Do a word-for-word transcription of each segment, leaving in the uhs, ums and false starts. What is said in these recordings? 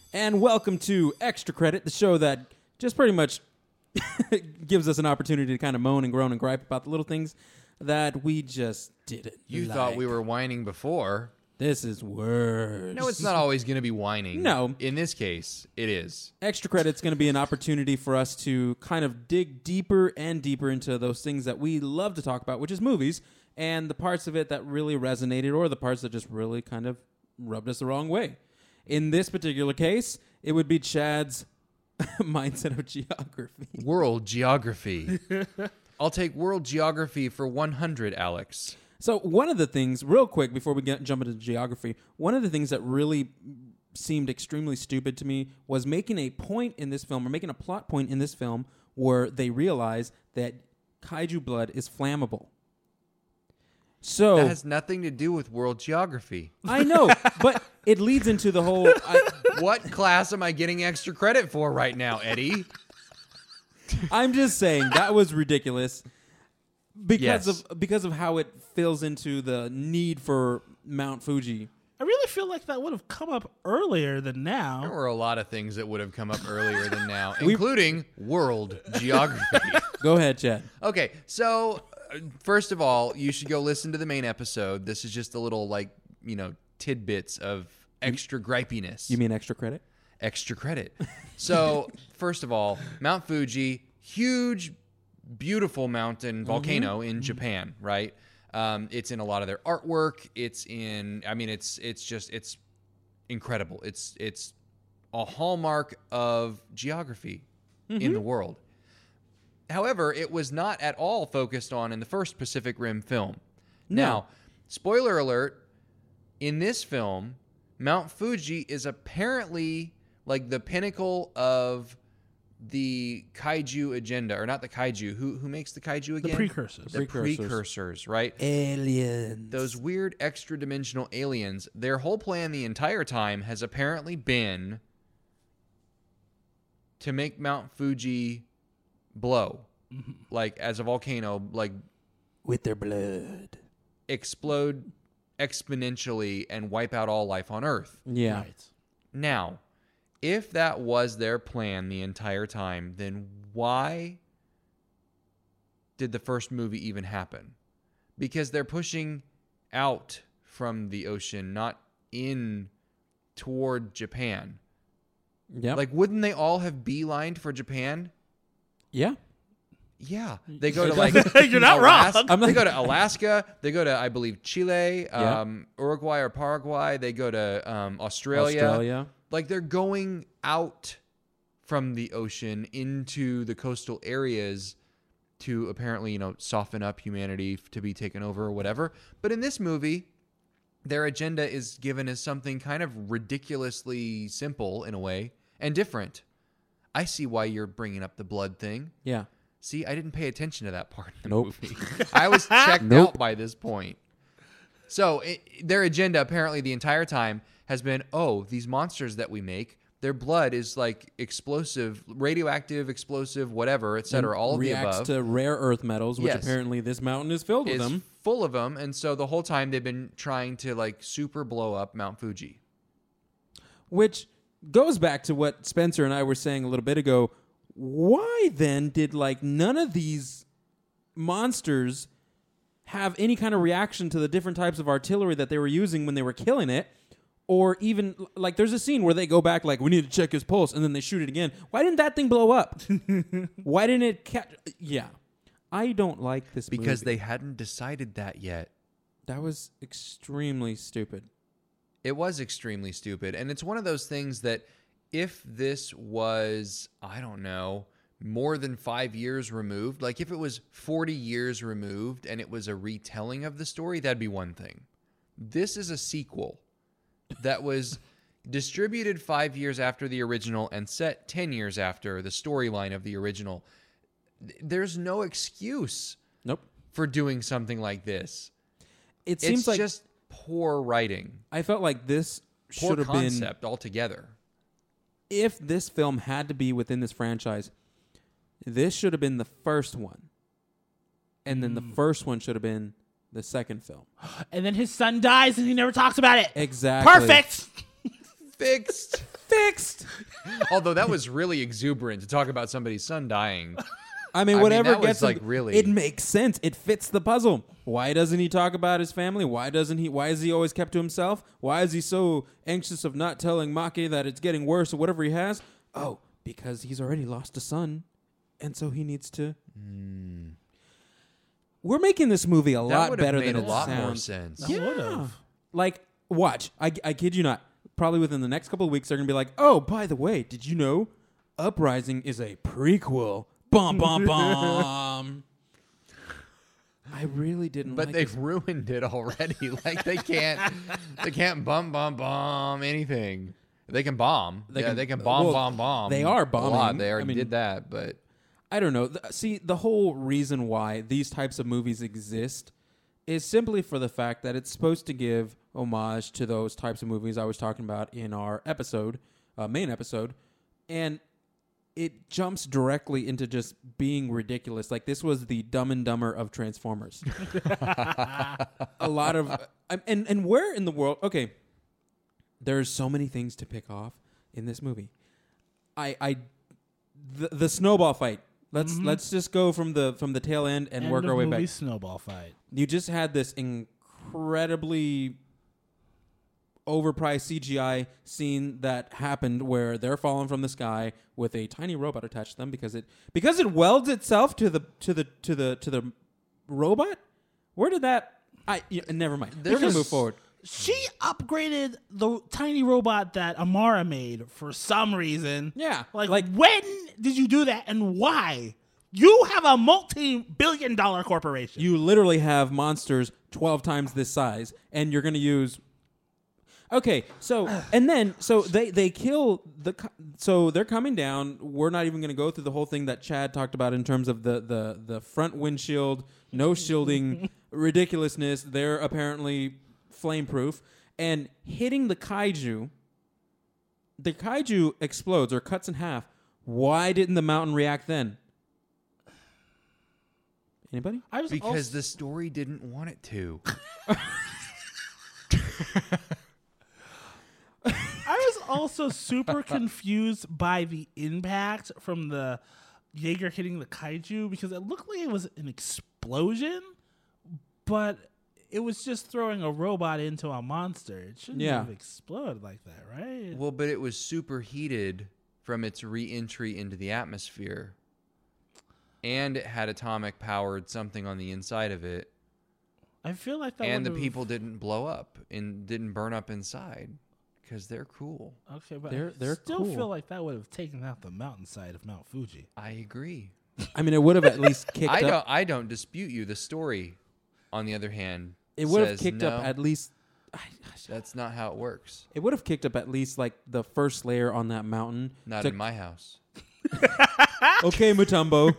And welcome to Extra Credit, the show that just pretty much gives us an opportunity to kind of moan and groan and gripe about the little things that we just didn't You like. thought we were whining before. This is worse. No, it's not always going to be whining. No. In this case, it is. Extra Credit's going to be an opportunity for us to kind of dig deeper and deeper into those things that we love to talk about, which is movies, and the parts of it that really resonated or the parts that just really kind of rubbed us the wrong way. In this particular case, it would be Chad's mindset of geography. World geography. I'll take world geography for one hundred, Alex. So one of the things, real quick, before we get jump into geography, one of the things that really seemed extremely stupid to me was making a point in this film, or making a plot point in this film, where they realize that kaiju blood is flammable. So That has nothing to do with world geography. I know, but it leads into the whole... I, What class am I getting extra credit for right now, Eddie? I'm just saying, that was ridiculous. Because Yes. of because of how it fills into the need for Mount Fuji. I really feel like that would have come up earlier than There now. were a lot of things that would have come up earlier than now, including world geography. Go ahead, Chad. Okay, so uh, first of all, you should go listen to the main episode. This is just a little, like, you know, tidbits of extra gripiness. You mean extra credit? Extra credit. So, first of all, Mount Fuji, huge, beautiful mountain volcano in Japan, right? Um, it's in a lot of their artwork. It's in, I mean, it's it's just it's incredible. It's it's a hallmark of geography in the world. However, it was not at all focused on in the first Pacific Rim film. No. Now, spoiler alert, in this film, Mount Fuji is apparently like the pinnacle of the kaiju agenda, or not the kaiju. Who who makes the kaiju again? The precursors. The Precursors. precursors, right? Aliens. Those weird extra dimensional aliens. Their whole plan the entire time has apparently been to make Mount Fuji blow, Mm-hmm. like as a volcano, like With their blood. explode exponentially and wipe out all life on Earth. Yeah. Right. Now, if that was their plan the entire time, then why did the first movie even happen? Because they're pushing out from the ocean, not in toward Japan. Yep. Like, wouldn't they all have beelined for Japan? yeah. Yeah, they go to like You're not wrong. Alaska, I'm They like- go to Alaska. They go to, I believe, Chile, Yeah. um, Uruguay or Paraguay. They go to um, Australia. Australia. Like they're going out from the ocean into the coastal areas to apparently, you know, soften up humanity to be taken over or whatever. But in this movie, their agenda is given as something kind of ridiculously simple in a way and different. I see why you're bringing up the blood thing. Yeah. See, I didn't pay attention to that part in the Nope. movie. I was checked Nope. out by this point. So it, their agenda apparently the entire time has been, oh, these monsters that we make, their blood is like explosive, radioactive, explosive, whatever, et cetera, all of the reacts above. to rare earth metals, which Yes. apparently this mountain is filled with is them. full of them. And so the whole time they've been trying to like super blow up Mount Fuji. Which goes back to what Spencer and I were saying a little bit ago. Why then did like none of these monsters have any kind of reaction to the different types of artillery that they were using when they were killing it? Or even like there's a scene where they go back like, we need to check his pulse, and then they shoot it again. Why didn't that thing blow up? Why didn't it catch? Yeah. I don't like this Because movie. they hadn't decided that yet. That was extremely stupid. It was extremely stupid. And it's one of those things that if this was, I don't know, more than five years removed, like if it was forty years removed and it was a retelling of the story, that'd be one thing. This is a sequel that was distributed five years after the original and set ten years after the storyline of the original. There's no excuse Nope. for doing something like this. It seems It's like just poor writing. I felt like this Poor should have been, concept altogether. if this film had to be within this franchise, this should have been the first one. And then the first one should have been the second film. And then his son dies and he never talks about it. Exactly. Perfect. Fixed. fixed. Although that was really exuberant to talk about somebody's son dying. I mean, I mean, whatever that was, gets like, him, really- it makes sense. It fits the puzzle. Why doesn't he talk about his family? Why doesn't he? Why is he always kept to himself? Why is he so anxious of not telling Maki that it's getting worse or whatever he has? Oh, because he's already lost a son, and so he needs to. Mm. We're making this movie a That lot would have better made than a it lot sounds. more sense. That would've. Like, watch. I, I kid you not. Probably within the next couple of weeks, they're going to be like, oh, by the way, did you know Uprising is a prequel? Bum, bum, bum. I really didn't But like they've this. ruined it already. Like they can't, they can't bomb, bomb, bomb anything. They can bomb. They yeah, can- they can bomb, well, bomb, bomb. they are a lot. bombing. They already I mean- did that, but I don't know. Th- See, the whole reason why these types of movies exist is simply for the fact that it's supposed to give homage to those types of movies I was talking about in our episode, uh, main episode, and it jumps directly into just being ridiculous. Like, this was the Dumb and Dumber of Transformers. A lot of... Uh, and, and where in the world... Okay, there's so many things to pick off in this movie. I... I the, the snowball fight. Let's Mm-hmm. let's just go from the from the tail end and End work of our way movie back. Snowball fight. You just had this incredibly overpriced C G I scene that happened where they're falling from the sky with a tiny robot attached to them because it because it welds itself to the to the to the to the robot. Where did that? I yeah, never mind. We're gonna There's- move forward. She upgraded the tiny robot that Amara made for some reason. Yeah, Like, like when did you do that and why? You have a multi-billion dollar corporation. you literally have monsters twelve times this size, and you're gonna use. Okay, so and then so they they kill the co- so they're coming down. We're not even going to go through the whole thing that Chad talked about in terms of the the the front windshield, no shielding ridiculousness. They're apparently flame-proof and hitting the kaiju. The kaiju explodes or cuts in half. Why didn't the mountain react then? Anybody? I was because also, the story didn't want it to. I was also super confused by the impact from the Jaeger hitting the kaiju because it looked like it was an explosion, but it was just throwing a robot into a monster. It shouldn't Yeah. have exploded like that, right? Well, but it was superheated from its re-entry into the atmosphere, and it had atomic powered something on the inside of it, I feel like that. and the would've- people didn't blow up and didn't burn up inside because they're cool. Okay, but They're- I they're still cool. feel like that would have taken out the mountainside of Mount Fuji. I agree. I mean, it would have at least kicked I up. don't. I don't dispute you. The story, on the other hand, It would have says kicked no, up at least. I- That's not how it works. It would have kicked up at least like the first layer on that mountain. Not to- in my house. Okay, Mutombo.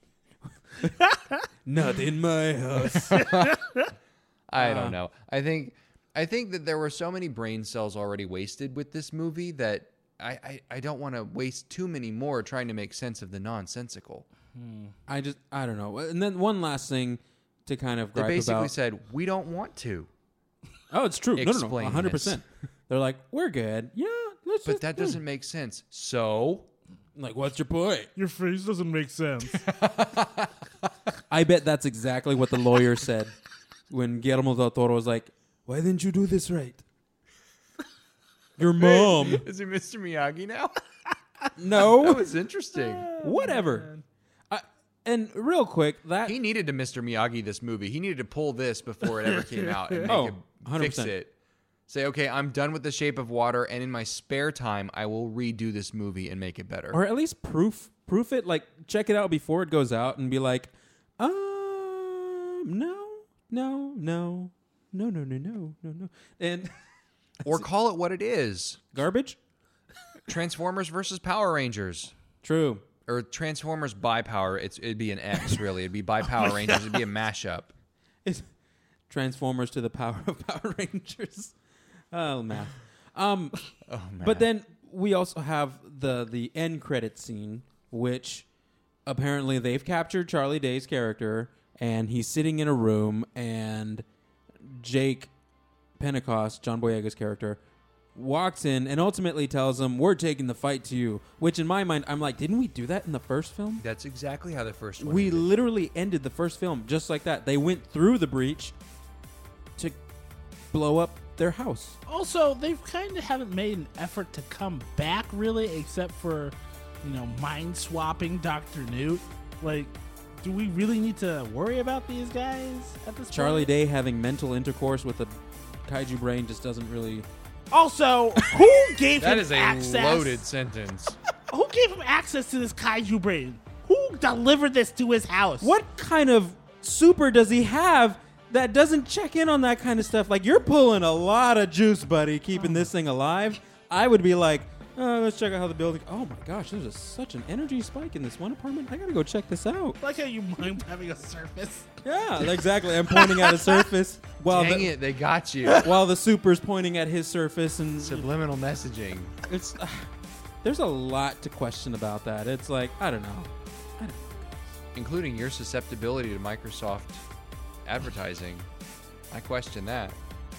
Not in my house. I Uh, don't know. I think I think that there were so many brain cells already wasted with this movie that I, I, I don't want to waste too many more trying to make sense of the nonsensical. I just I don't know. And then one last thing to kind of They gripe basically about. said, we don't want to. Oh, it's true. No, no, no, explain one hundred percent. They're like, we're good. Yeah, let's But just that do it." doesn't make sense. So Like, what's your point? Your face doesn't make sense. I bet that's exactly what the lawyer said when Guillermo del Toro was like, "Why didn't you do this right?" Your mom. is it Mister Miyagi now? That No. was interesting. Whatever. I, and real quick, that He needed to Mister Miyagi this movie. He needed to pull this before it ever came out and make Oh, it, one hundred fix percent. it. Say, okay, I'm done with The Shape of Water, and in my spare time, I will redo this movie and make it better. or at least proof proof it, like check it out before it goes out and be like, um, no, no, no, no, no, no, no, no, no, and Or call it what it is. garbage. Transformers versus Power Rangers. True. Or Transformers by Power. It's, it'd be an X, really. It'd be by Power Rangers. It'd be a mashup. It's Transformers to the power of Power Rangers. Oh, math. Um, Oh, man. but then we also have the the end credit scene, which apparently they've captured Charlie Day's character, and he's sitting in a room, and Jake Pentecost, John Boyega's character, walks in and ultimately tells them, "We're taking the fight to you." Which, in my mind, I'm like, didn't we do that in the first film? That's exactly how the first one We ended. literally ended the first film just like that. They went through the breach to blow up their house. Also, they kind of haven't made an effort to come back, really, except for, you know, mind swapping Doctor Newt. Like, do we really need to worry about these guys at this Charlie point? Day having mental intercourse with a kaiju brain just doesn't really... Also, who gave That him is a access? loaded sentence. Who gave him access to this kaiju brain? Who delivered this to his house? What kind of super does he have that doesn't check in on that kind of stuff? Like, you're pulling a lot of juice, buddy, keeping this thing alive. I would be like, oh, let's check out how the building... Oh, my gosh, there's a, such an energy spike in this one apartment. I got to go check this out. Like how you mind having a surface. Yeah, exactly. I'm pointing at a surface while Dang the, it, they got you. while the super's pointing at his surface. And Subliminal messaging. it's... Uh, there's a lot to question about that. It's like, I don't know. I don't know. Including your susceptibility to Microsoft advertising. I question that.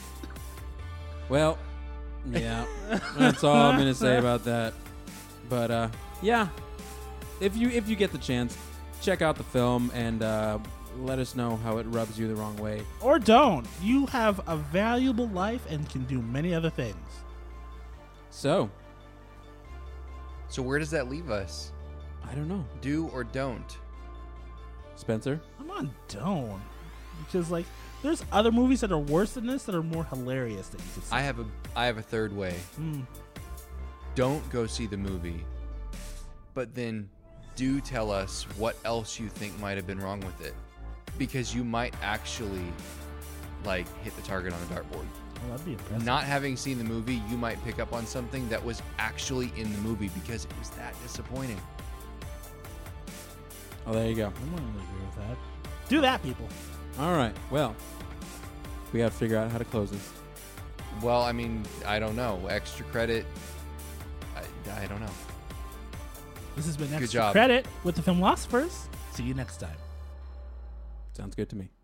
Well, yeah, that's all I'm gonna say about that. But uh, yeah, if you if you get the chance, check out the film and uh, let us know how it rubs you the wrong way. Or don't. You have a valuable life and can do many other things. So, So where does that leave us? I don't know, Do or don't? Spencer. I'm on don't. Because, like, there's other movies that are worse than this that are more hilarious that you could see. I have a I have a third way. Hmm. Don't go see the movie, but then do tell us what else you think might have been wrong with it, because you might actually like hit the target on the dartboard. Well, that'd be impressive. Not having seen the movie, you might pick up on something that was actually in the movie because it was that disappointing. Oh, there you go. I'm willing to agree with that. Do that, people. All right. Well, we got to figure out how to close this. Well, I mean, I don't know. Extra credit. I, I don't know. This has been Extra job. Credit with the Filmlosophers. See you next time. Sounds good to me.